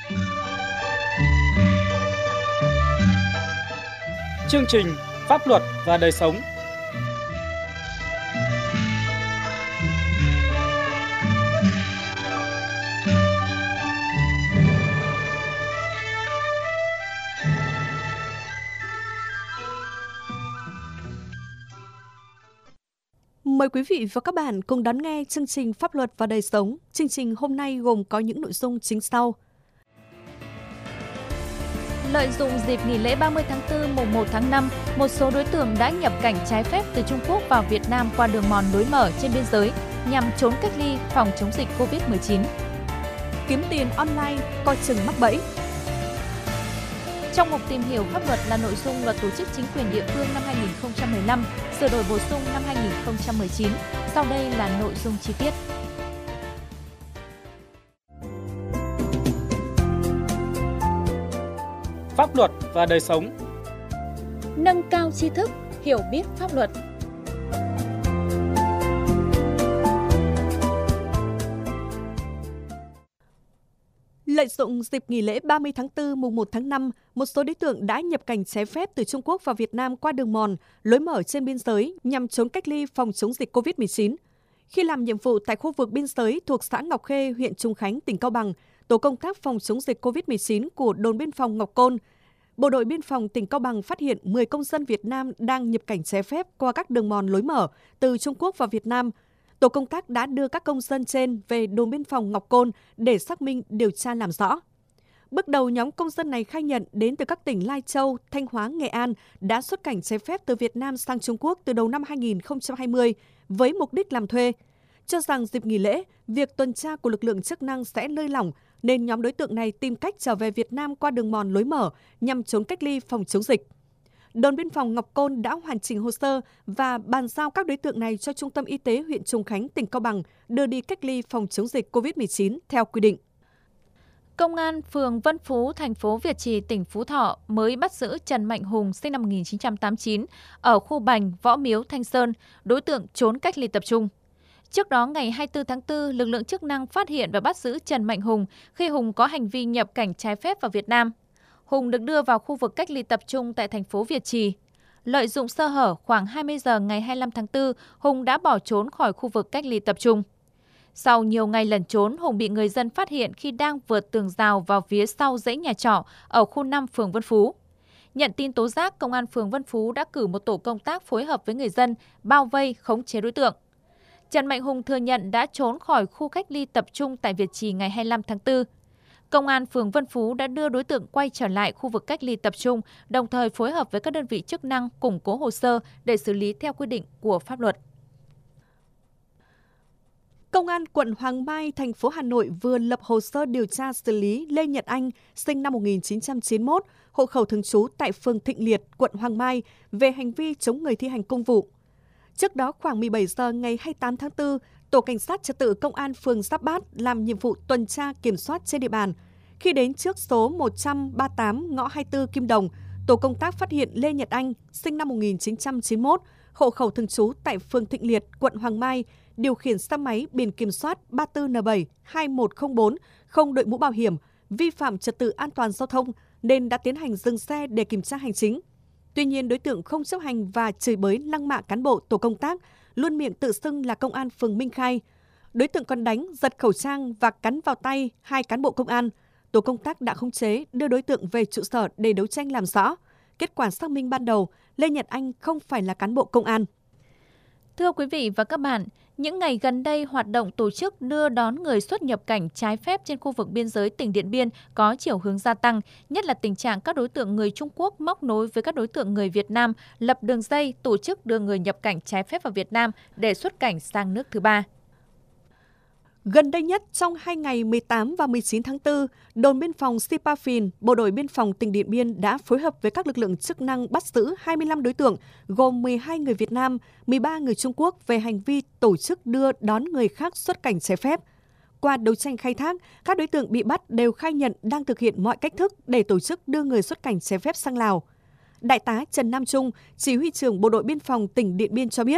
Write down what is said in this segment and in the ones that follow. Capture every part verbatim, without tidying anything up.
Chương trình Pháp luật và đời sống. Mời quý vị và các bạn cùng đón nghe chương trình Pháp luật và đời sống. Chương trình hôm nay gồm có những nội dung chính sau. Lợi dụng dịp nghỉ lễ ba mươi tháng tư mùng một tháng năm, một số đối tượng đã nhập cảnh trái phép từ Trung Quốc vào Việt Nam qua đường mòn lối mở trên biên giới nhằm trốn cách ly phòng chống dịch cô vít mười chín. Kiếm tiền online coi chừng mắc bẫy. Trong mục tìm hiểu pháp luật là nội dung Luật Tổ chức Chính quyền địa phương năm hai nghìn không trăm mười lăm, sửa đổi bổ sung năm hai nghìn không trăm mười chín. Sau đây là nội dung chi tiết. Pháp luật và đời sống. Nâng cao tri thức, hiểu biết pháp luật. Lợi dụng dịp nghỉ lễ ba mươi tháng tư mùng một tháng năm, một số đối tượng đã nhập cảnh trái phép từ Trung Quốc vào Việt Nam qua đường mòn, lối mở trên biên giới nhằm trốn cách ly phòng chống dịch cô vít mười chín. Khi làm nhiệm vụ tại khu vực biên giới thuộc xã Ngọc Khê, huyện Trùng Khánh, tỉnh Cao Bằng, tổ công tác phòng chống dịch cô vít mười chín của đồn biên phòng Ngọc Côn, Bộ đội biên phòng tỉnh Cao Bằng phát hiện mười công dân Việt Nam đang nhập cảnh trái phép qua các đường mòn lối mở từ Trung Quốc vào Việt Nam. Tổ công tác đã đưa các công dân trên về đồn biên phòng Ngọc Côn để xác minh điều tra làm rõ. Bước đầu, nhóm công dân này khai nhận đến từ các tỉnh Lai Châu, Thanh Hóa, Nghệ An đã xuất cảnh trái phép từ Việt Nam sang Trung Quốc từ đầu năm hai nghìn không trăm hai mươi với mục đích làm thuê. Cho rằng dịp nghỉ lễ, việc tuần tra của lực lượng chức năng sẽ lơi lỏng nên nhóm đối tượng này tìm cách trở về Việt Nam qua đường mòn lối mở nhằm trốn cách ly phòng chống dịch. Đồn biên phòng Ngọc Côn đã hoàn chỉnh hồ sơ và bàn giao các đối tượng này cho Trung tâm Y tế huyện Trùng Khánh, tỉnh Cao Bằng đưa đi cách ly phòng chống dịch cô vít mười chín theo quy định. Công an phường Vân Phú, thành phố Việt Trì, tỉnh Phú Thọ mới bắt giữ Trần Mạnh Hùng sinh năm một nghìn chín trăm tám mươi chín ở khu Bành, Võ Miếu, Thanh Sơn, đối tượng trốn cách ly tập trung. Trước đó, ngày hai mươi tư tháng tư, lực lượng chức năng phát hiện và bắt giữ Trần Mạnh Hùng khi Hùng có hành vi nhập cảnh trái phép vào Việt Nam. Hùng được đưa vào khu vực cách ly tập trung tại thành phố Việt Trì. Lợi dụng sơ hở, khoảng hai mươi giờ ngày hai mươi lăm tháng tư, Hùng đã bỏ trốn khỏi khu vực cách ly tập trung. Sau nhiều ngày lẩn trốn, Hùng bị người dân phát hiện khi đang vượt tường rào vào phía sau dãy nhà trọ ở khu năm phường Vân Phú. Nhận tin tố giác, Công an phường Vân Phú đã cử một tổ công tác phối hợp với người dân, bao vây khống chế đối tượng. Trần Mạnh Hùng thừa nhận đã trốn khỏi khu cách ly tập trung tại Việt Trì ngày hai mươi lăm tháng tư. Công an phường Vân Phú đã đưa đối tượng quay trở lại khu vực cách ly tập trung, đồng thời phối hợp với các đơn vị chức năng củng cố hồ sơ để xử lý theo quy định của pháp luật. Công an quận Hoàng Mai, thành phố Hà Nội vừa lập hồ sơ điều tra xử lý Lê Nhật Anh, sinh năm một nghìn chín trăm chín mươi mốt, hộ khẩu thường trú tại phường Thịnh Liệt, quận Hoàng Mai, về hành vi chống người thi hành công vụ. Trước đó, khoảng mười bảy giờ ngày hai mươi tám tháng tư, Tổ Cảnh sát Trật tự Công an phường Giáp Bát làm nhiệm vụ tuần tra kiểm soát trên địa bàn. Khi đến trước số một trăm ba mươi tám ngõ hai mươi tư Kim Đồng, tổ công tác phát hiện Lê Nhật Anh, sinh năm một nghìn chín trăm chín mươi mốt, hộ khẩu thường trú tại phường Thịnh Liệt, quận Hoàng Mai, điều khiển xe máy biển kiểm soát ba mươi tư N bảy hai một không bốn, không đội mũ bảo hiểm, vi phạm trật tự an toàn giao thông nên đã tiến hành dừng xe để kiểm tra hành chính. Tuy nhiên, đối tượng không chấp hành và chửi bới lăng mạ cán bộ tổ công tác, luôn miệng tự xưng là công an phường Minh Khai. Đối tượng còn đánh, giật khẩu trang và cắn vào tay hai cán bộ công an. Tổ công tác đã khống chế, đưa đối tượng về trụ sở để đấu tranh làm rõ. Kết quả xác minh ban đầu, Lê Nhật Anh không phải là cán bộ công an. Thưa quý vị và các bạn, những ngày gần đây, hoạt động tổ chức đưa đón người xuất nhập cảnh trái phép trên khu vực biên giới tỉnh Điện Biên có chiều hướng gia tăng, nhất là tình trạng các đối tượng người Trung Quốc móc nối với các đối tượng người Việt Nam, lập đường dây tổ chức đưa người nhập cảnh trái phép vào Việt Nam để xuất cảnh sang nước thứ ba. Gần đây nhất, trong hai ngày mười tám và mười chín tháng tư, đồn biên phòng Sipa Phìn, Bộ đội biên phòng tỉnh Điện Biên đã phối hợp với các lực lượng chức năng bắt giữ hai mươi lăm đối tượng, gồm mười hai người Việt Nam, mười ba người Trung Quốc về hành vi tổ chức đưa đón người khác xuất cảnh trái phép. Qua đấu tranh khai thác, các đối tượng bị bắt đều khai nhận đang thực hiện mọi cách thức để tổ chức đưa người xuất cảnh trái phép sang Lào. Đại tá Trần Nam Trung, chỉ huy trưởng Bộ đội biên phòng tỉnh Điện Biên cho biết,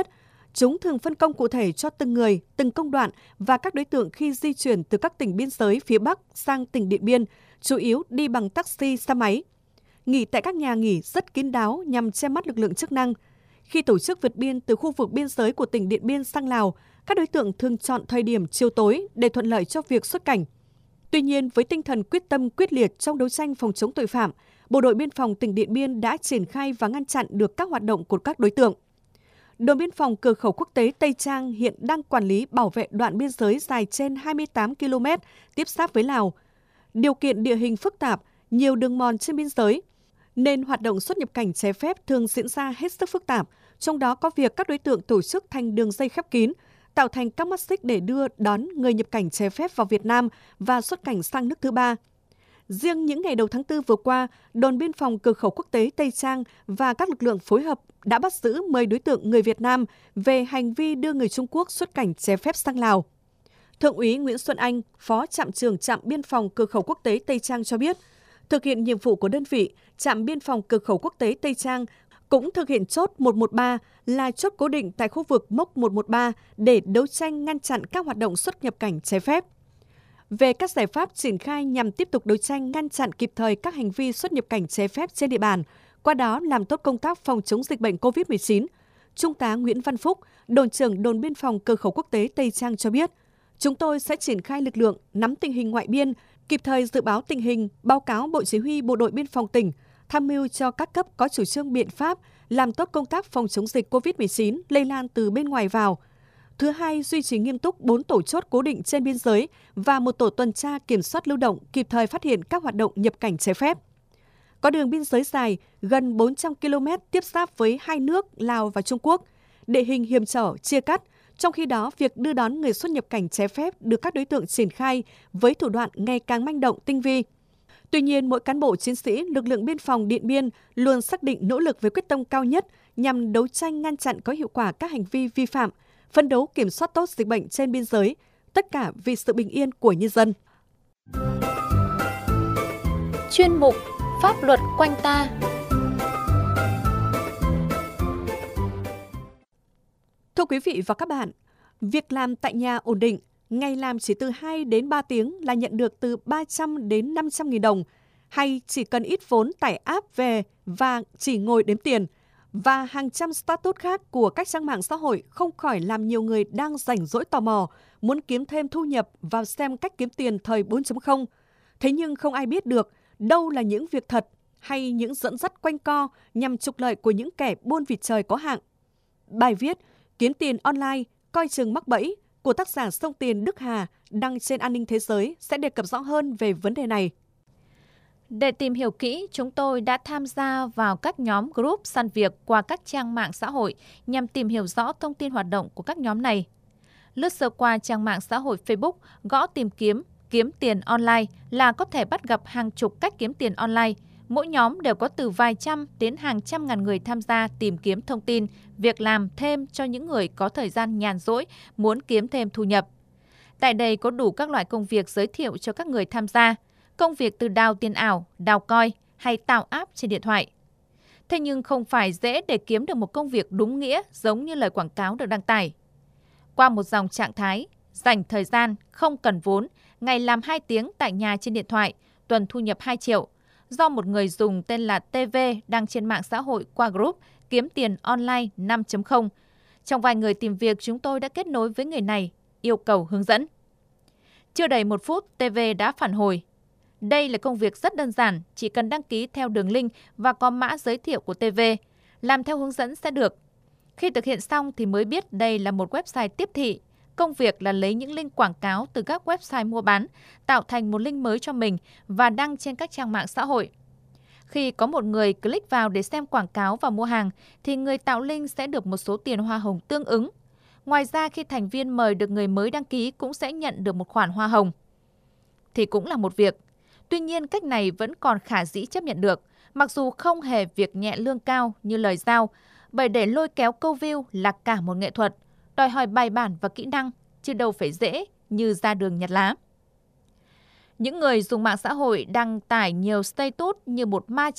Chúng thường phân công cụ thể cho từng người, từng công đoạn và các đối tượng khi di chuyển từ các tỉnh biên giới phía Bắc sang tỉnh Điện Biên, chủ yếu đi bằng taxi, xe máy. Nghỉ tại các nhà nghỉ rất kín đáo nhằm che mắt lực lượng chức năng. Khi tổ chức vượt biên từ khu vực biên giới của tỉnh Điện Biên sang Lào, các đối tượng thường chọn thời điểm chiều tối để thuận lợi cho việc xuất cảnh. Tuy nhiên, với tinh thần quyết tâm quyết liệt trong đấu tranh phòng chống tội phạm, Bộ đội Biên phòng tỉnh Điện Biên đã triển khai và ngăn chặn được các hoạt động của các đối tượng. Đồn biên phòng cửa khẩu quốc tế Tây Trang hiện đang quản lý bảo vệ đoạn biên giới dài trên hai mươi tám ki lô mét tiếp giáp với Lào. Điều kiện địa hình phức tạp, nhiều đường mòn trên biên giới, nên hoạt động xuất nhập cảnh trái phép thường diễn ra hết sức phức tạp, trong đó có việc các đối tượng tổ chức thành đường dây khép kín, tạo thành các mắt xích để đưa đón người nhập cảnh trái phép vào Việt Nam và xuất cảnh sang nước thứ ba. Riêng những ngày đầu tháng tư vừa qua, đồn biên phòng cửa khẩu quốc tế Tây Trang và các lực lượng phối hợp đã bắt giữ mười đối tượng người Việt Nam về hành vi đưa người Trung Quốc xuất cảnh trái phép sang Lào. Thượng úy Nguyễn Xuân Anh, Phó Trạm trưởng Trạm Biên phòng cửa khẩu quốc tế Tây Trang cho biết, thực hiện nhiệm vụ của đơn vị, Trạm Biên phòng cửa khẩu quốc tế Tây Trang cũng thực hiện chốt một một ba là chốt cố định tại khu vực mốc một một ba để đấu tranh ngăn chặn các hoạt động xuất nhập cảnh trái phép. Về các giải pháp triển khai nhằm tiếp tục đấu tranh ngăn chặn kịp thời các hành vi xuất nhập cảnh trái phép trên địa bàn, qua đó làm tốt công tác phòng chống dịch bệnh cô vít mười chín, Trung tá Nguyễn Văn Phúc, đồn trưởng đồn biên phòng cửa khẩu quốc tế Tây Trang cho biết, chúng tôi sẽ triển khai lực lượng nắm tình hình ngoại biên, kịp thời dự báo tình hình, báo cáo Bộ Chỉ huy Bộ đội Biên phòng tỉnh, tham mưu cho các cấp có chủ trương biện pháp làm tốt công tác phòng chống dịch cô vít mười chín lây lan từ bên ngoài vào. Thứ hai, duy trì nghiêm túc bốn tổ chốt cố định trên biên giới và một tổ tuần tra kiểm soát lưu động kịp thời phát hiện các hoạt động nhập cảnh trái phép. Có đường biên giới dài gần bốn trăm ki lô mét tiếp giáp với hai nước Lào và Trung Quốc, địa hình hiểm trở, chia cắt. Trong khi đó, việc đưa đón người xuất nhập cảnh trái phép được các đối tượng triển khai với thủ đoạn ngày càng manh động, tinh vi. Tuy nhiên, mỗi cán bộ chiến sĩ lực lượng biên phòng Điện Biên luôn xác định nỗ lực với quyết tâm cao nhất nhằm đấu tranh ngăn chặn có hiệu quả các hành vi vi phạm, phấn đấu kiểm soát tốt dịch bệnh trên biên giới, tất cả vì sự bình yên của nhân dân. Chuyên mục Pháp luật quanh ta. Thưa quý vị và các bạn, việc làm tại nhà ổn định, ngày làm chỉ từ hai đến ba tiếng là nhận được từ ba trăm đến năm trăm nghìn đồng, hay chỉ cần ít vốn tải app về và chỉ ngồi đếm tiền, và hàng trăm status khác của các trang mạng xã hội không khỏi làm nhiều người đang rảnh rỗi tò mò, muốn kiếm thêm thu nhập vào xem cách kiếm tiền thời bốn chấm không. Thế nhưng không ai biết được đâu là những việc thật hay những dẫn dắt quanh co nhằm trục lợi của những kẻ buôn vịt trời có hạng. Bài viết Kiếm tiền online, coi chừng mắc bẫy của tác giả Sông Tiền Đức Hà đăng trên An ninh Thế giới sẽ đề cập rõ hơn về vấn đề này. Để tìm hiểu kỹ, chúng tôi đã tham gia vào các nhóm group săn việc qua các trang mạng xã hội nhằm tìm hiểu rõ thông tin hoạt động của các nhóm này. Lướt sơ qua trang mạng xã hội Facebook, gõ tìm kiếm kiếm tiền online là có thể bắt gặp hàng chục cách kiếm tiền online. Mỗi nhóm đều có từ vài trăm đến hàng trăm ngàn người tham gia tìm kiếm thông tin, việc làm thêm cho những người có thời gian nhàn rỗi, muốn kiếm thêm thu nhập. Tại đây có đủ các loại công việc giới thiệu cho các người tham gia. Công việc từ đào tiền ảo, đào coin hay tạo app trên điện thoại. Thế nhưng không phải dễ để kiếm được một công việc đúng nghĩa giống như lời quảng cáo được đăng tải. Qua một dòng trạng thái, dành thời gian, không cần vốn, ngày làm hai tiếng tại nhà trên điện thoại, tuần thu nhập hai triệu, do một người dùng tên là tê vê đăng trên mạng xã hội qua group Kiếm tiền online năm chấm không. Trong vài người tìm việc, chúng tôi đã kết nối với người này, yêu cầu hướng dẫn. Chưa đầy một phút, tê vê đã phản hồi. Đây là công việc rất đơn giản, chỉ cần đăng ký theo đường link và có mã giới thiệu của tê vê. Làm theo hướng dẫn sẽ được. Khi thực hiện xong thì mới biết đây là một website tiếp thị. Công việc là lấy những link quảng cáo từ các website mua bán, tạo thành một link mới cho mình và đăng trên các trang mạng xã hội. Khi có một người click vào để xem quảng cáo và mua hàng, thì người tạo link sẽ được một số tiền hoa hồng tương ứng. Ngoài ra, khi thành viên mời được người mới đăng ký cũng sẽ nhận được một khoản hoa hồng. Thì cũng là một việc. Tuy nhiên, cách này vẫn còn khả dĩ chấp nhận được, mặc dù không hề việc nhẹ lương cao như lời giao, bởi để lôi kéo câu view là cả một nghệ thuật, đòi hỏi bài bản và kỹ năng, chứ đâu phải dễ như ra đường nhặt lá. Những người dùng mạng xã hội đăng tải nhiều status như một ma trận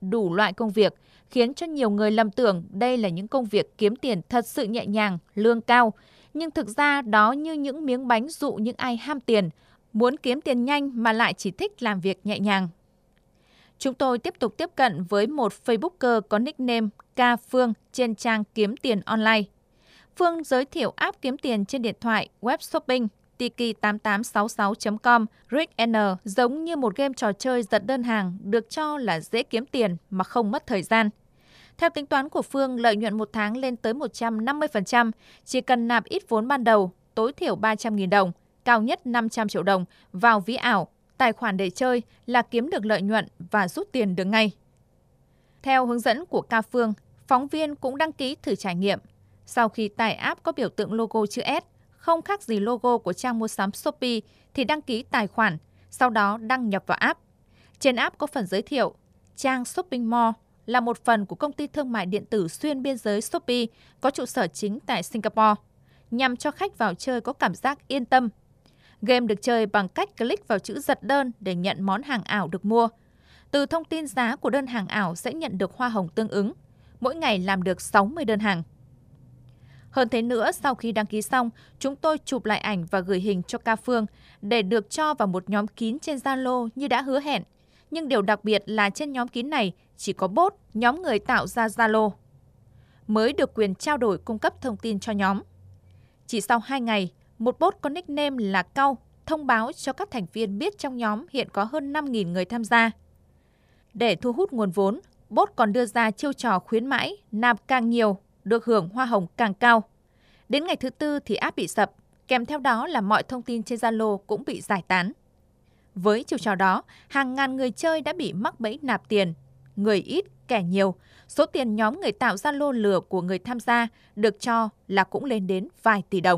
đủ loại công việc, khiến cho nhiều người lầm tưởng đây là những công việc kiếm tiền thật sự nhẹ nhàng, lương cao. Nhưng thực ra đó như những miếng bánh dụ những ai ham tiền, muốn kiếm tiền nhanh mà lại chỉ thích làm việc nhẹ nhàng. Chúng tôi tiếp tục tiếp cận với một Facebooker có nickname Ca Phương trên trang kiếm tiền online. Phương giới thiệu app kiếm tiền trên điện thoại, web shopping, tiki tám tám sáu sáu chấm com, Rick N giống như một game trò chơi giật đơn hàng được cho là dễ kiếm tiền mà không mất thời gian. Theo tính toán của Phương, lợi nhuận một tháng lên tới một trăm năm mươi phần trăm, chỉ cần nạp ít vốn ban đầu, tối thiểu ba trăm nghìn đồng, cao nhất năm trăm triệu đồng vào ví ảo, tài khoản để chơi là kiếm được lợi nhuận và rút tiền được ngay. Theo hướng dẫn của Ca Phương, phóng viên cũng đăng ký thử trải nghiệm. Sau khi tải app có biểu tượng logo chữ S, không khác gì logo của trang mua sắm Shopee thì đăng ký tài khoản, sau đó đăng nhập vào app. Trên app có phần giới thiệu, trang Shopping Mall là một phần của công ty thương mại điện tử xuyên biên giới Shopee có trụ sở chính tại Singapore, nhằm cho khách vào chơi có cảm giác yên tâm. Game được chơi bằng cách click vào chữ giật đơn để nhận món hàng ảo được mua. Từ thông tin giá của đơn hàng ảo sẽ nhận được hoa hồng tương ứng. Mỗi ngày làm được sáu mươi đơn hàng. Hơn thế nữa, sau khi đăng ký xong, chúng tôi chụp lại ảnh và gửi hình cho Ca Phương để được cho vào một nhóm kín trên Zalo như đã hứa hẹn. Nhưng điều đặc biệt là trên nhóm kín này chỉ có bot, nhóm người tạo ra Zalo, mới được quyền trao đổi cung cấp thông tin cho nhóm. Chỉ sau hai ngày, một bot có nickname là Cau thông báo cho các thành viên biết trong nhóm hiện có hơn năm nghìn người tham gia. Để thu hút nguồn vốn, bot còn đưa ra chiêu trò khuyến mãi, nạp càng nhiều, được hưởng hoa hồng càng cao. Đến ngày thứ tư thì app bị sập, kèm theo đó là mọi thông tin trên Zalo cũng bị giải tán. Với chiêu trò đó, hàng ngàn người chơi đã bị mắc bẫy nạp tiền, người ít, kẻ nhiều. Số tiền nhóm người tạo Zalo lừa của người tham gia được cho là cũng lên đến vài tỷ đồng.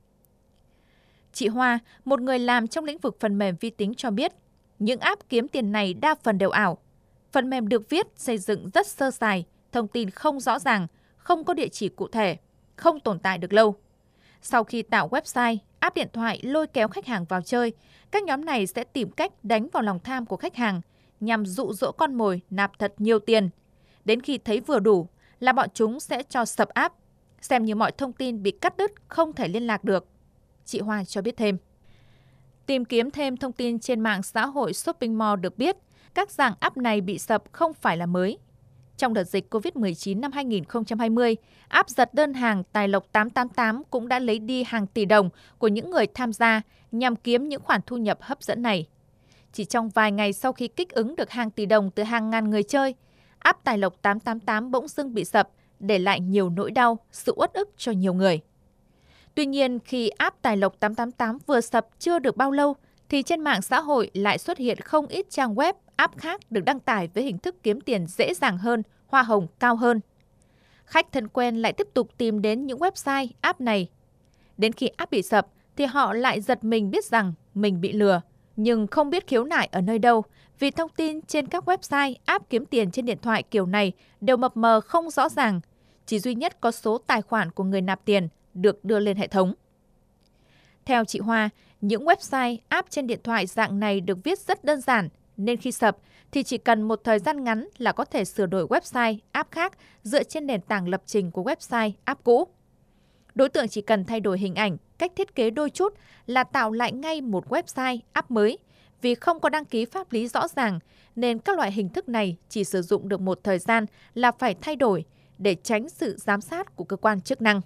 Chị Hoa, một người làm trong lĩnh vực phần mềm vi tính cho biết, những app kiếm tiền này đa phần đều ảo. Phần mềm được viết, xây dựng rất sơ sài, thông tin không rõ ràng, không có địa chỉ cụ thể, không tồn tại được lâu. Sau khi tạo website, app điện thoại lôi kéo khách hàng vào chơi, các nhóm này sẽ tìm cách đánh vào lòng tham của khách hàng nhằm dụ dỗ con mồi nạp thật nhiều tiền. Đến khi thấy vừa đủ là bọn chúng sẽ cho sập app, xem như mọi thông tin bị cắt đứt, không thể liên lạc được. Chị Hoa cho biết thêm. Tìm kiếm thêm thông tin trên mạng xã hội Shopping Mall được biết, các dạng app này bị sập không phải là mới. Trong đợt dịch covid mười chín năm hai nghìn không trăm hai mươi, app giật đơn hàng Tài Lộc tám tám tám cũng đã lấy đi hàng tỷ đồng của những người tham gia nhằm kiếm những khoản thu nhập hấp dẫn này. Chỉ trong vài ngày sau khi kích ứng được hàng tỷ đồng từ hàng ngàn người chơi, app Tài Lộc tám tám tám bỗng dưng bị sập, để lại nhiều nỗi đau, sự uất ức cho nhiều người. Tuy nhiên, khi app Tài Lộc tám tám tám vừa sập chưa được bao lâu, thì trên mạng xã hội lại xuất hiện không ít trang web, app khác được đăng tải với hình thức kiếm tiền dễ dàng hơn, hoa hồng cao hơn. Khách thân quen lại tiếp tục tìm đến những website, app này. Đến khi app bị sập, thì họ lại giật mình biết rằng mình bị lừa, nhưng không biết khiếu nại ở nơi đâu, vì thông tin trên các website, app kiếm tiền trên điện thoại kiểu này đều mập mờ không rõ ràng, chỉ duy nhất có số tài khoản của người nạp tiền được đưa lên hệ thống. Theo chị Hoa, những website, app trên điện thoại dạng này được viết rất đơn giản, nên khi sập thì chỉ cần một thời gian ngắn là có thể sửa đổi website, app khác dựa trên nền tảng lập trình của website, app cũ. Đối tượng chỉ cần thay đổi hình ảnh, cách thiết kế đôi chút là tạo lại ngay một website, app mới. Vì không có đăng ký pháp lý rõ ràng, nên các loại hình thức này chỉ sử dụng được một thời gian là phải thay đổi để tránh sự giám sát của cơ quan chức năng.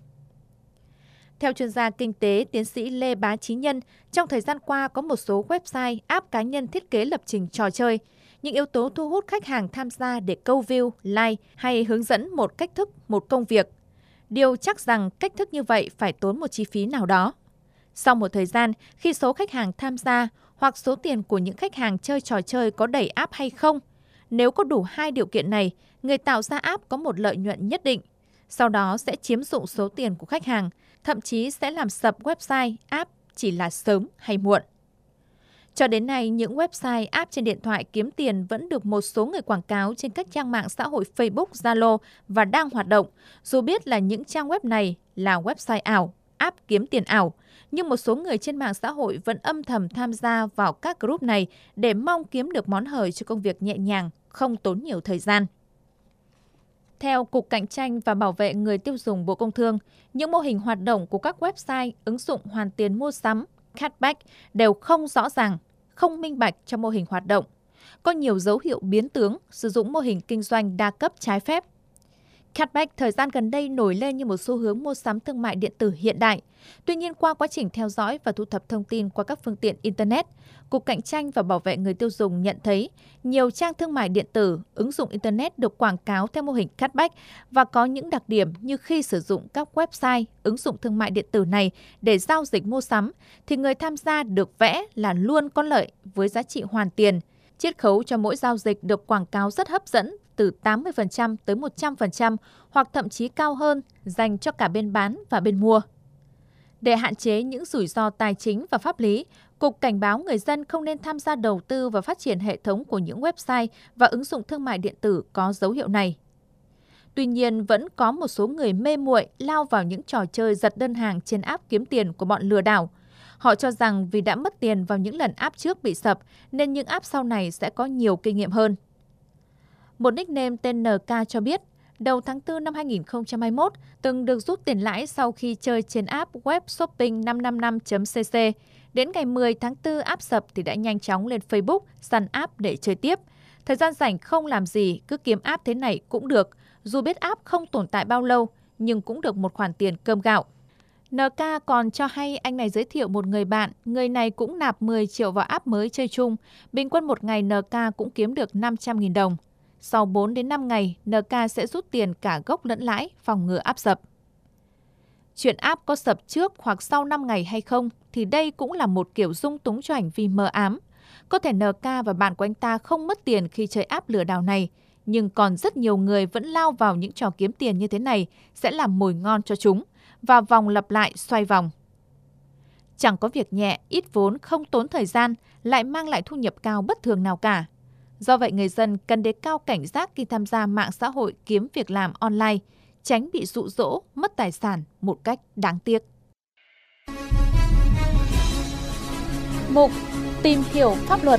Theo chuyên gia kinh tế tiến sĩ Lê Bá Chí Nhân, trong thời gian qua có một số website, app cá nhân thiết kế lập trình trò chơi. Những yếu tố thu hút khách hàng tham gia để câu view, like hay hướng dẫn một cách thức, một công việc. Điều chắc rằng cách thức như vậy phải tốn một chi phí nào đó. Sau một thời gian, khi số khách hàng tham gia hoặc số tiền của những khách hàng chơi trò chơi có đẩy app hay không, nếu có đủ hai điều kiện này, người tạo ra app có một lợi nhuận nhất định. Sau đó sẽ chiếm dụng số tiền của khách hàng, thậm chí sẽ làm sập website, app chỉ là sớm hay muộn. Cho đến nay, những website, app trên điện thoại kiếm tiền vẫn được một số người quảng cáo trên các trang mạng xã hội Facebook, Zalo và đang hoạt động, dù biết là những trang web này là website ảo, app kiếm tiền ảo. Nhưng một số người trên mạng xã hội vẫn âm thầm tham gia vào các group này để mong kiếm được món hời cho công việc nhẹ nhàng, không tốn nhiều thời gian. Theo Cục Cạnh tranh và Bảo vệ người tiêu dùng Bộ Công Thương, những mô hình hoạt động của các website ứng dụng hoàn tiền mua sắm, cashback đều không rõ ràng, không minh bạch trong mô hình hoạt động. Có nhiều dấu hiệu biến tướng, sử dụng mô hình kinh doanh đa cấp trái phép. Cashback thời gian gần đây nổi lên như một xu hướng mua sắm thương mại điện tử hiện đại. Tuy nhiên, qua quá trình theo dõi và thu thập thông tin qua các phương tiện Internet, Cục Cạnh tranh và Bảo vệ người tiêu dùng nhận thấy nhiều trang thương mại điện tử, ứng dụng Internet được quảng cáo theo mô hình cashback và có những đặc điểm như khi sử dụng các website, ứng dụng thương mại điện tử này để giao dịch mua sắm, thì người tham gia được vẽ là luôn có lợi với giá trị hoàn tiền. Chiết khấu cho mỗi giao dịch được quảng cáo rất hấp dẫn, từ tám mươi phần trăm tới một trăm phần trăm hoặc thậm chí cao hơn dành cho cả bên bán và bên mua. Để hạn chế những rủi ro tài chính và pháp lý, Cục cảnh báo người dân không nên tham gia đầu tư và phát triển hệ thống của những website và ứng dụng thương mại điện tử có dấu hiệu này. Tuy nhiên, vẫn có một số người mê muội lao vào những trò chơi giật đơn hàng trên app kiếm tiền của bọn lừa đảo. Họ cho rằng vì đã mất tiền vào những lần app trước bị sập, nên những app sau này sẽ có nhiều kinh nghiệm hơn. Một nickname tên en ca cho biết, đầu tháng tư năm hai nghìn không trăm hai mươi mốt, từng được rút tiền lãi sau khi chơi trên app web shopping năm năm năm chấm cc. Đến ngày mười tháng tư app sập thì đã nhanh chóng lên Facebook săn app để chơi tiếp. Thời gian rảnh không làm gì, cứ kiếm app thế này cũng được. Dù biết app không tồn tại bao lâu, nhưng cũng được một khoản tiền cơm gạo. en ca còn cho hay anh này giới thiệu một người bạn, người này cũng nạp mười triệu vào app mới chơi chung. Bình quân một ngày en ca cũng kiếm được năm trăm nghìn đồng. Sau bốn đến năm ngày, en ca sẽ rút tiền cả gốc lẫn lãi, phòng ngừa app sập. Chuyện app có sập trước hoặc sau năm ngày hay không thì đây cũng là một kiểu dung túng cho hành vi mờ ám. Có thể en ca và bạn của anh ta không mất tiền khi chơi app lừa đảo này, nhưng còn rất nhiều người vẫn lao vào những trò kiếm tiền như thế này sẽ làm mồi ngon cho chúng, và vòng lặp lại xoay vòng. Chẳng có việc nhẹ, ít vốn, không tốn thời gian, lại mang lại thu nhập cao bất thường nào cả. Do vậy, người dân cần đề cao cảnh giác khi tham gia mạng xã hội kiếm việc làm online, tránh bị dụ dỗ, mất tài sản một cách đáng tiếc. Mục Tìm hiểu pháp luật.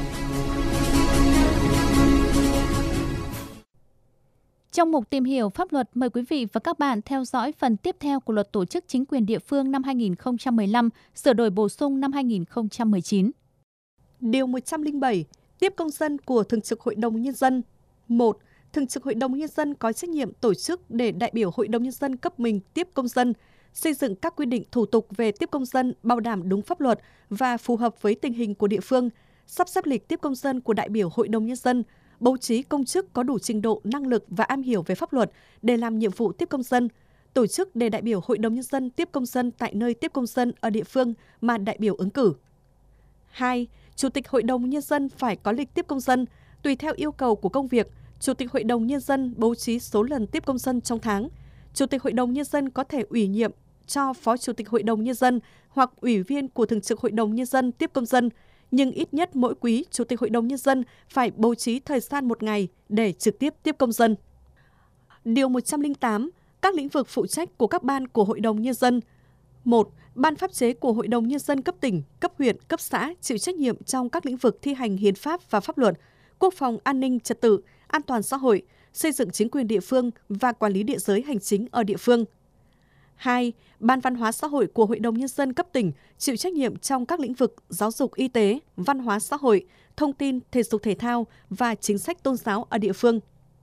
Trong mục Tìm hiểu pháp luật, mời quý vị và các bạn theo dõi phần tiếp theo của Luật Tổ chức Chính quyền địa phương năm hai nghìn không trăm mười lăm, sửa đổi bổ sung năm hai nghìn không trăm mười chín. Điều một trăm lẻ bảy. Tiếp công dân của Thường trực Hội đồng Nhân dân. một. Thường trực Hội đồng Nhân dân có trách nhiệm tổ chức để đại biểu Hội đồng Nhân dân cấp mình tiếp công dân, xây dựng các quy định thủ tục về tiếp công dân bảo đảm đúng pháp luật và phù hợp với tình hình của địa phương, sắp xếp lịch tiếp công dân của đại biểu Hội đồng Nhân dân, bố trí công chức có đủ trình độ, năng lực và am hiểu về pháp luật để làm nhiệm vụ tiếp công dân, tổ chức để đại biểu Hội đồng Nhân dân tiếp công dân tại nơi tiếp công dân ở địa phương mà đại biểu ứng cử. hai. Chủ tịch Hội đồng Nhân dân phải có lịch tiếp công dân. Tùy theo yêu cầu của công việc, Chủ tịch Hội đồng Nhân dân bố trí số lần tiếp công dân trong tháng. Chủ tịch Hội đồng Nhân dân có thể ủy nhiệm cho Phó Chủ tịch Hội đồng Nhân dân hoặc ủy viên của Thường trực Hội đồng Nhân dân tiếp công dân, nhưng ít nhất mỗi quý Chủ tịch Hội đồng Nhân dân phải bố trí thời gian một ngày để trực tiếp tiếp công dân. Điều một trăm lẻ tám. Các lĩnh vực phụ trách của các ban của Hội đồng Nhân dân. một. Ban pháp chế của Hội đồng Nhân dân cấp tỉnh, cấp huyện, cấp xã chịu trách nhiệm trong các lĩnh vực thi hành hiến pháp và pháp luật, quốc phòng an ninh trật tự, an toàn xã hội, xây dựng chính quyền địa phương và quản lý địa giới hành chính ở địa phương. hai. Ban văn hóa xã hội của Hội đồng Nhân dân cấp tỉnh chịu trách nhiệm trong các lĩnh vực giáo dục y tế, văn hóa xã hội, thông tin, thể dục thể thao và chính sách tôn giáo ở địa phương.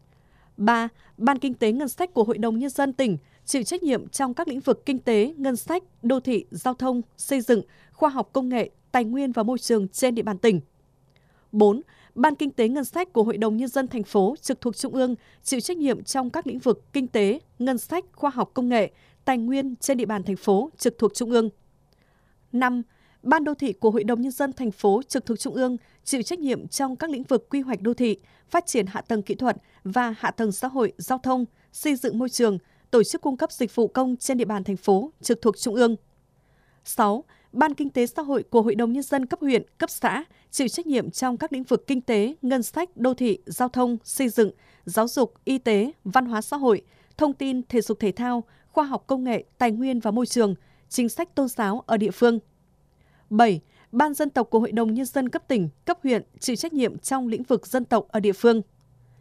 ba. Ban kinh tế ngân sách của Hội đồng Nhân dân tỉnh chịu trách nhiệm trong các lĩnh vực kinh tế, ngân sách, đô thị, giao thông, xây dựng, khoa học công nghệ, tài nguyên và môi trường trên địa bàn tỉnh. bốn. Ban kinh tế ngân sách của Hội đồng Nhân dân thành phố trực thuộc Trung ương chịu trách nhiệm trong các lĩnh vực kinh tế, ngân sách, khoa học công nghệ, tài nguyên trên địa bàn thành phố trực thuộc Trung ương. năm. Ban đô thị của Hội đồng Nhân dân thành phố trực thuộc Trung ương chịu trách nhiệm trong các lĩnh vực quy hoạch đô thị, phát triển hạ tầng kỹ thuật và hạ tầng xã hội, giao thông, xây dựng môi trường, tổ chức cung cấp dịch vụ công trên địa bàn thành phố trực thuộc Trung ương. sáu. Ban kinh tế xã hội của Hội đồng Nhân dân cấp huyện, cấp xã chịu trách nhiệm trong các lĩnh vực kinh tế, ngân sách, đô thị, giao thông, xây dựng, giáo dục, y tế, văn hóa xã hội, thông tin, thể dục thể thao, khoa học công nghệ, tài nguyên và môi trường, chính sách tôn giáo ở địa phương. bảy. Ban dân tộc của Hội đồng Nhân dân cấp tỉnh, cấp huyện chịu trách nhiệm trong lĩnh vực dân tộc ở địa phương.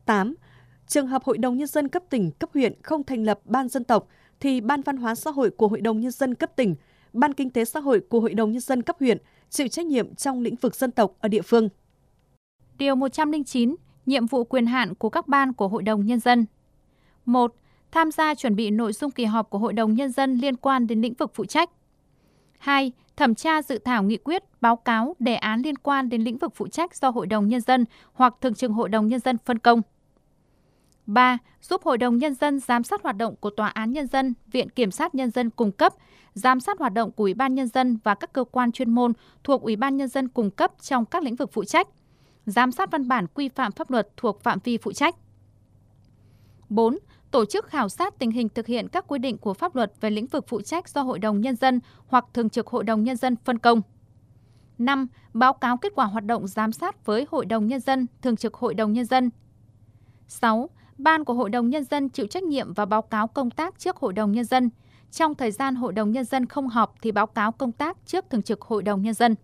tám. Trường hợp Hội đồng Nhân dân cấp tỉnh, cấp huyện không thành lập ban dân tộc thì Ban Văn hóa xã hội của Hội đồng Nhân dân cấp tỉnh, Ban Kinh tế xã hội của Hội đồng Nhân dân cấp huyện chịu trách nhiệm trong lĩnh vực dân tộc ở địa phương. Điều một trăm lẻ chín. Nhiệm vụ quyền hạn của các ban của Hội đồng Nhân dân. một. Tham gia chuẩn bị nội dung kỳ họp của Hội đồng Nhân dân liên quan đến lĩnh vực phụ trách. hai. Thẩm tra dự thảo nghị quyết, báo cáo, đề án liên quan đến lĩnh vực phụ trách do Hội đồng Nhân dân hoặc Thường trực Hội đồng Nhân dân phân công. ba. Giúp Hội đồng Nhân dân giám sát hoạt động của Tòa án Nhân dân, Viện Kiểm sát Nhân dân cung cấp, giám sát hoạt động của Ủy ban Nhân dân và các cơ quan chuyên môn thuộc Ủy ban Nhân dân cung cấp trong các lĩnh vực phụ trách, giám sát văn bản quy phạm pháp luật thuộc phạm vi phụ trách. bốn. Tổ chức khảo sát tình hình thực hiện các quy định của pháp luật về lĩnh vực phụ trách do Hội đồng Nhân dân hoặc Thường trực Hội đồng Nhân dân phân công. năm. Báo cáo kết quả hoạt động giám sát với Hội đồng Nhân dân, Thường trực Hội đồng Nhân dân. sáu. Ban của Hội đồng Nhân dân chịu trách nhiệm và báo cáo công tác trước Hội đồng Nhân dân. Trong thời gian Hội đồng Nhân dân không họp thì báo cáo công tác trước Thường trực Hội đồng Nhân dân.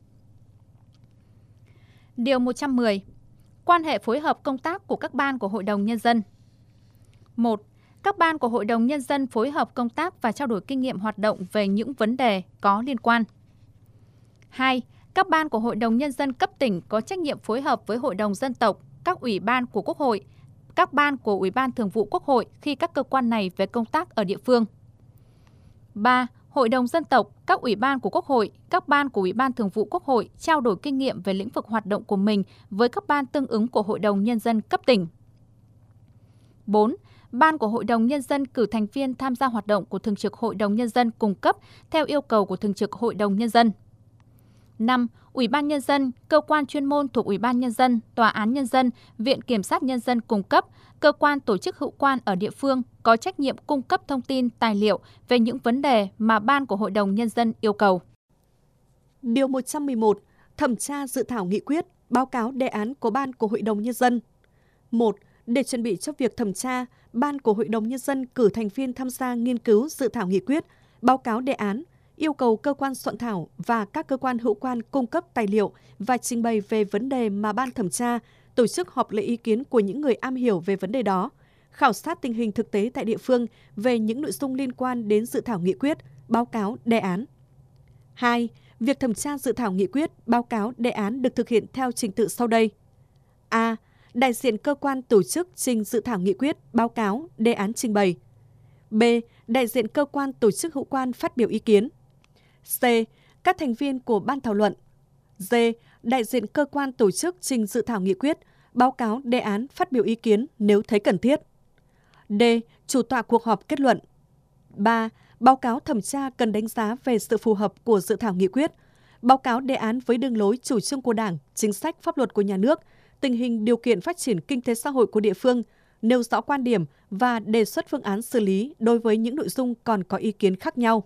Điều một trăm mười. Quan hệ phối hợp công tác của các ban của Hội đồng Nhân dân. một. Các ban của Hội đồng Nhân dân phối hợp công tác và trao đổi kinh nghiệm hoạt động về những vấn đề có liên quan. hai. Các ban của Hội đồng Nhân dân cấp tỉnh có trách nhiệm phối hợp với Hội đồng Dân tộc, các ủy ban của Quốc hội, các ban của Ủy ban Thường vụ Quốc hội khi các cơ quan này về công tác ở địa phương. ba. Hội đồng Dân tộc, các ủy ban của Quốc hội, các ban của Ủy ban Thường vụ Quốc hội trao đổi kinh nghiệm về lĩnh vực hoạt động của mình với các ban tương ứng của Hội đồng Nhân dân cấp tỉnh. bốn. Ban của Hội đồng Nhân dân cử thành viên tham gia hoạt động của Thường trực Hội đồng Nhân dân cung cấp theo yêu cầu của Thường trực Hội đồng Nhân dân. năm. Ủy ban Nhân dân, cơ quan chuyên môn thuộc Ủy ban Nhân dân, Tòa án Nhân dân, Viện Kiểm sát Nhân dân cung cấp, cơ quan tổ chức hữu quan ở địa phương có trách nhiệm cung cấp thông tin, tài liệu về những vấn đề mà Ban của Hội đồng Nhân dân yêu cầu. Điều một trăm mười một. Thẩm tra dự thảo nghị quyết, báo cáo đề án của Ban của Hội đồng Nhân dân. một. Để chuẩn bị cho việc thẩm tra, Ban của Hội đồng Nhân dân cử thành viên tham gia nghiên cứu dự thảo nghị quyết, báo cáo đề án, yêu cầu cơ quan soạn thảo và các cơ quan hữu quan cung cấp tài liệu và trình bày về vấn đề mà Ban thẩm tra, tổ chức họp lấy ý kiến của những người am hiểu về vấn đề đó, khảo sát tình hình thực tế tại địa phương về những nội dung liên quan đến dự thảo nghị quyết, báo cáo đề án. hai. Việc thẩm tra dự thảo nghị quyết, báo cáo đề án được thực hiện theo trình tự sau đây. A. Đại diện cơ quan tổ chức trình dự thảo nghị quyết, báo cáo, đề án trình bày. B. Đại diện cơ quan tổ chức hữu quan phát biểu ý kiến. C. Các thành viên của ban thảo luận. D. Đại diện cơ quan tổ chức trình dự thảo nghị quyết, báo cáo, đề án phát biểu ý kiến nếu thấy cần thiết. D. Chủ tọa cuộc họp kết luận. ba. Báo cáo thẩm tra cần đánh giá về sự phù hợp của dự thảo nghị quyết, báo cáo đề án với đường lối chủ trương của Đảng, chính sách pháp luật của nhà nước, tình hình điều kiện phát triển kinh tế xã hội của địa phương, nêu rõ quan điểm và đề xuất phương án xử lý đối với những nội dung còn có ý kiến khác nhau.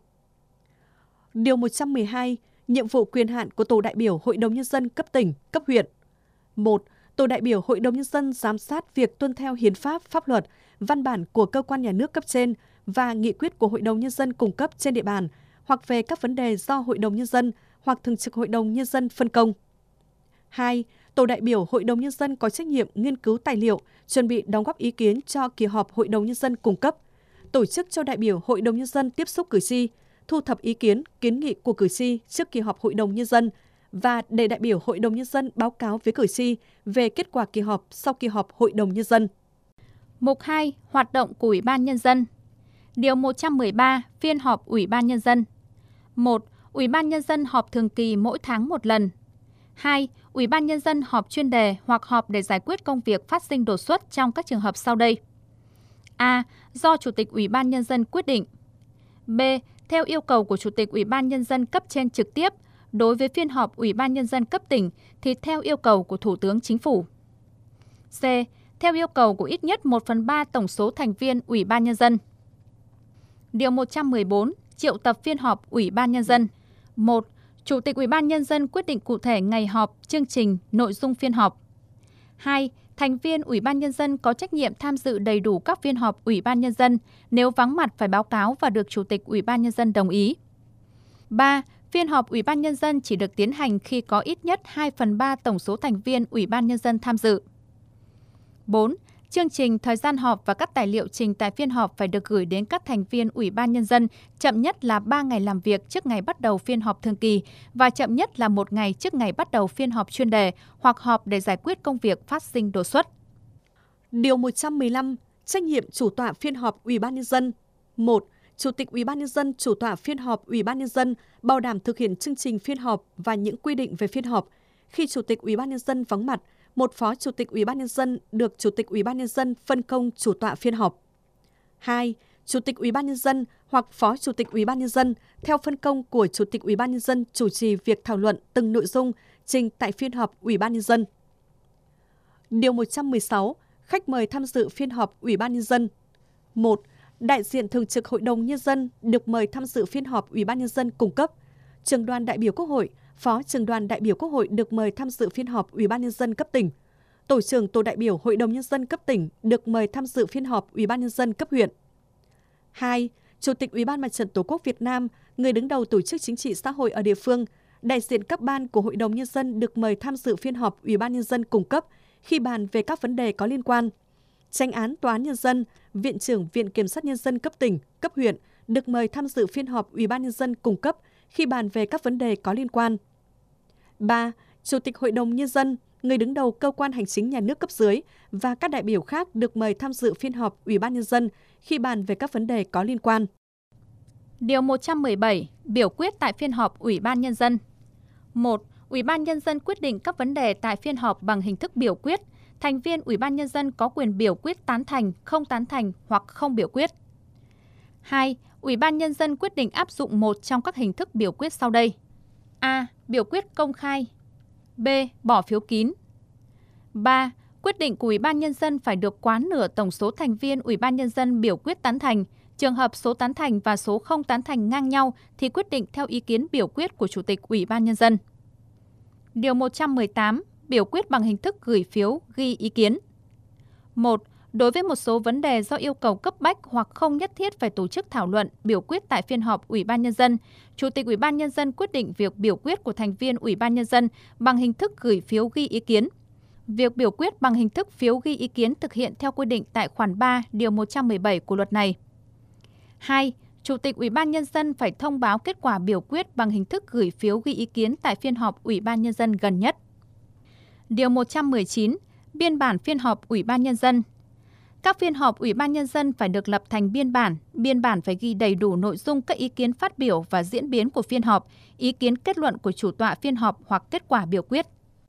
Điều một trăm mười hai. Nhiệm vụ quyền hạn của tổ đại biểu Hội đồng Nhân dân cấp tỉnh, cấp huyện. một. Tổ đại biểu Hội đồng Nhân dân giám sát việc tuân theo hiến pháp, pháp luật, văn bản của cơ quan nhà nước cấp trên và nghị quyết của Hội đồng Nhân dân cung cấp trên địa bàn hoặc về các vấn đề do Hội đồng Nhân dân hoặc Thường trực Hội đồng Nhân dân phân công. hai. Tổ đại biểu Hội đồng Nhân dân có trách nhiệm nghiên cứu tài liệu, chuẩn bị đóng góp ý kiến cho kỳ họp Hội đồng Nhân dân cung cấp, tổ chức cho đại biểu Hội đồng Nhân dân tiếp xúc cử tri, thu thập ý kiến, kiến nghị của cử tri trước kỳ họp Hội đồng Nhân dân và để đại biểu Hội đồng Nhân dân báo cáo với cử tri về kết quả kỳ họp sau kỳ họp Hội đồng Nhân dân. Mục hai. Hoạt động của Ủy ban Nhân dân. Điều một trăm mười ba. Phiên họp Ủy ban Nhân dân. một. Ủy ban Nhân dân họp thường kỳ mỗi tháng một lần. hai. Ủy ban Nhân dân họp chuyên đề hoặc họp để giải quyết công việc phát sinh đột xuất trong các trường hợp sau đây. A. Do Chủ tịch Ủy ban Nhân dân quyết định. B. Theo yêu cầu của Chủ tịch Ủy ban Nhân dân cấp trên trực tiếp, đối với phiên họp Ủy ban Nhân dân cấp tỉnh thì theo yêu cầu của Thủ tướng Chính phủ. C. Theo yêu cầu của ít nhất một phần ba tổng số thành viên Ủy ban Nhân dân. Điều một trăm mười bốn. Triệu tập phiên họp Ủy ban Nhân dân. một. Chủ tịch Ủy ban Nhân dân quyết định cụ thể ngày họp, chương trình, nội dung phiên họp. hai. Thành viên Ủy ban Nhân dân có trách nhiệm tham dự đầy đủ các phiên họp Ủy ban Nhân dân, nếu vắng mặt phải báo cáo và được Chủ tịch Ủy ban Nhân dân đồng ý. ba. Phiên họp Ủy ban Nhân dân chỉ được tiến hành khi có ít nhất hai phần ba tổng số thành viên Ủy ban Nhân dân tham dự. bốn. Chương trình, thời gian họp và các tài liệu trình tại phiên họp phải được gửi đến các thành viên Ủy ban Nhân dân chậm nhất là ba ngày làm việc trước ngày bắt đầu phiên họp thường kỳ và chậm nhất là một ngày trước ngày bắt đầu phiên họp chuyên đề hoặc họp để giải quyết công việc phát sinh đột xuất. Điều một trăm mười lăm. Trách nhiệm chủ tọa phiên họp Ủy ban Nhân dân. một. Chủ tịch Ủy ban Nhân dân chủ tọa phiên họp Ủy ban Nhân dân bảo đảm thực hiện chương trình phiên họp và những quy định về phiên họp. Khi Chủ tịch Ủy ban Nhân dân vắng mặt, một phó Chủ tịch Ủy ban Nhân dân được Chủ tịch Ủy ban Nhân dân phân công chủ tọa phiên họp. hai. Chủ tịch Ủy ban Nhân dân hoặc Phó Chủ tịch Ủy ban Nhân dân theo phân công của Chủ tịch Ủy ban Nhân dân chủ trì việc thảo luận từng nội dung trình tại phiên họp Ủy ban Nhân dân. Điều một trăm mười sáu. Khách mời tham dự phiên họp Ủy ban Nhân dân. một. Đại diện Thường trực Hội đồng Nhân dân được mời tham dự phiên họp Ủy ban Nhân dân cung cấp. Trưởng đoàn đại biểu Quốc hội, Phó trưởng đoàn đại biểu Quốc hội được mời tham dự phiên họp Ủy ban Nhân dân cấp tỉnh. Tổ trưởng Tổ đại biểu Hội đồng Nhân dân cấp tỉnh được mời tham dự phiên họp Ủy ban Nhân dân cấp huyện. hai. Chủ tịch Ủy ban Mặt trận Tổ quốc Việt Nam, người đứng đầu tổ chức chính trị xã hội ở địa phương, đại diện các ban của Hội đồng Nhân dân được mời tham dự phiên họp Ủy ban Nhân dân cung cấp khi bàn về các vấn đề có liên quan. Chánh án Tòa án Nhân dân, Viện trưởng Viện Kiểm sát Nhân dân cấp tỉnh, cấp huyện được mời tham dự phiên họp Ủy ban Nhân dân cung cấp khi bàn về các vấn đề có liên quan. ba. Chủ tịch Hội đồng Nhân dân, người đứng đầu cơ quan hành chính nhà nước cấp dưới và các đại biểu khác được mời tham dự phiên họp Ủy ban Nhân dân khi bàn về các vấn đề có liên quan. Điều một trăm mười bảy. Biểu quyết tại phiên họp Ủy ban Nhân dân. một. Ủy ban Nhân dân quyết định các vấn đề tại phiên họp bằng hình thức biểu quyết. Thành viên Ủy ban Nhân dân có quyền biểu quyết tán thành, không tán thành hoặc không biểu quyết. hai. Ủy ban Nhân dân quyết định áp dụng một trong các hình thức biểu quyết sau đây. A. Biểu quyết công khai. B. Bỏ phiếu kín. ba. Quyết định của Ủy ban Nhân dân phải được quá nửa tổng số thành viên Ủy ban Nhân dân biểu quyết tán thành. Trường hợp số tán thành và số không tán thành ngang nhau thì quyết định theo ý kiến biểu quyết của Chủ tịch Ủy ban Nhân dân. Điều một trăm mười tám. Biểu quyết bằng hình thức gửi phiếu, ghi ý kiến. một. Đối với một số vấn đề do yêu cầu cấp bách hoặc không nhất thiết phải tổ chức thảo luận, biểu quyết tại phiên họp Ủy ban Nhân dân, Chủ tịch Ủy ban Nhân dân quyết định việc biểu quyết của thành viên Ủy ban Nhân dân bằng hình thức gửi phiếu ghi ý kiến. Việc biểu quyết bằng hình thức phiếu ghi ý kiến thực hiện theo quy định tại khoản ba, điều một trăm mười bảy của luật này. hai. Chủ tịch Ủy ban Nhân dân phải thông báo kết quả biểu quyết bằng hình thức gửi phiếu ghi ý kiến tại phiên họp Ủy ban Nhân dân gần nhất. Điều một trăm mười chín. Biên bản phiên họp Ủy ban Nhân dân. Các phiên họp Ủy ban Nhân dân phải được lập thành biên bản. Biên bản phải ghi đầy đủ nội dung các ý kiến phát biểu và diễn biến của phiên họp, ý kiến kết luận của chủ tọa phiên họp hoặc kết quả biểu quyết.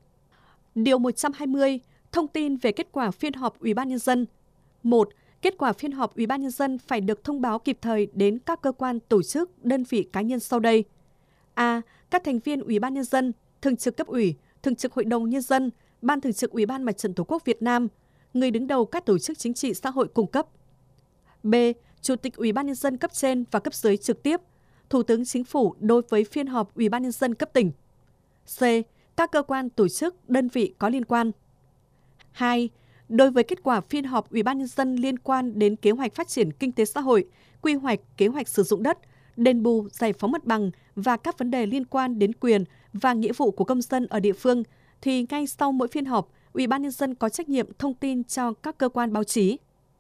Điều một trăm hai mươi. Thông tin về kết quả phiên họp Ủy ban Nhân dân. một. Kết quả phiên họp Ủy ban Nhân dân phải được thông báo kịp thời đến các cơ quan, tổ chức, đơn vị cá nhân sau đây. A. Các thành viên Ủy ban Nhân dân, Thường trực cấp ủy, Thường trực Hội đồng Nhân dân, Ban Thường trực Ủy ban Mặt trận Tổ quốc Việt Nam, người đứng đầu các tổ chức chính trị xã hội cung cấp. B. Chủ tịch Ủy ban Nhân dân cấp trên và cấp dưới trực tiếp, Thủ tướng Chính phủ đối với phiên họp Ủy ban Nhân dân cấp tỉnh. C. Các cơ quan, tổ chức, đơn vị có liên quan. hai. Đối với kết quả phiên họp Ủy ban Nhân dân liên quan đến kế hoạch phát triển kinh tế xã hội, quy hoạch, kế hoạch sử dụng đất, đền bù, giải phóng mặt bằng và các vấn đề liên quan đến quyền và nghĩa vụ của công dân ở địa phương, thì ngay sau mỗi phiên họp, Ủy ban Nhân dân có trách nhiệm thông tin cho các cơ quan báo chí.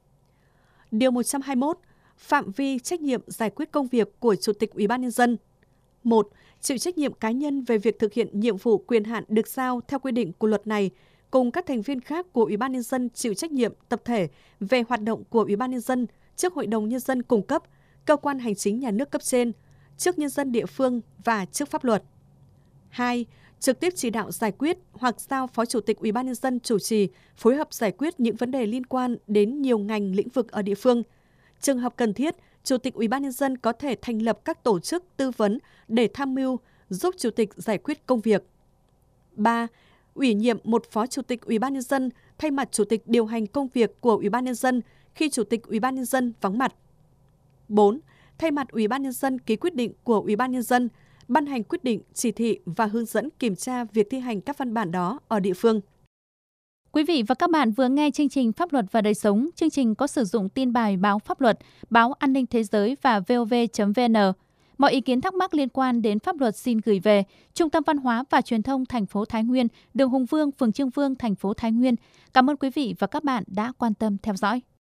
Điều một trăm hai mươi mốt. Phạm vi trách nhiệm giải quyết công việc của Chủ tịch Ủy ban Nhân dân. một. Chịu trách nhiệm cá nhân về việc thực hiện nhiệm vụ quyền hạn được giao theo quy định của luật này, cùng các thành viên khác của Ủy ban Nhân dân chịu trách nhiệm tập thể về hoạt động của Ủy ban Nhân dân trước Hội đồng Nhân dân cung cấp, cơ quan hành chính nhà nước cấp trên, trước nhân dân địa phương và trước pháp luật. hai. Trực tiếp chỉ đạo giải quyết hoặc giao Phó Chủ tịch Ủy ban Nhân dân chủ trì, phối hợp giải quyết những vấn đề liên quan đến nhiều ngành lĩnh vực ở địa phương. Trường hợp cần thiết, Chủ tịch Ủy ban Nhân dân có thể thành lập các tổ chức tư vấn để tham mưu, giúp Chủ tịch giải quyết công việc. ba. Ủy nhiệm một Phó Chủ tịch Ủy ban Nhân dân thay mặt Chủ tịch điều hành công việc của Ủy ban Nhân dân khi Chủ tịch Ủy ban Nhân dân vắng mặt. bốn. Thay mặt Ủy ban Nhân dân ký quyết định của Ủy ban Nhân dân, ban hành quyết định, chỉ thị và hướng dẫn kiểm tra việc thi hành các văn bản đó ở địa phương. Quý vị và các bạn vừa nghe chương trình Pháp luật và đời sống. Chương trình có sử dụng tin bài báo pháp luật, báo An ninh Thế giới và vov chấm vn. Mọi ý kiến thắc mắc liên quan đến pháp luật xin gửi về Trung tâm Văn hóa và Truyền thông thành phố Thái Nguyên, đường Hùng Vương, phường Trương Vương, thành phố Thái Nguyên. Cảm ơn quý vị và các bạn đã quan tâm theo dõi.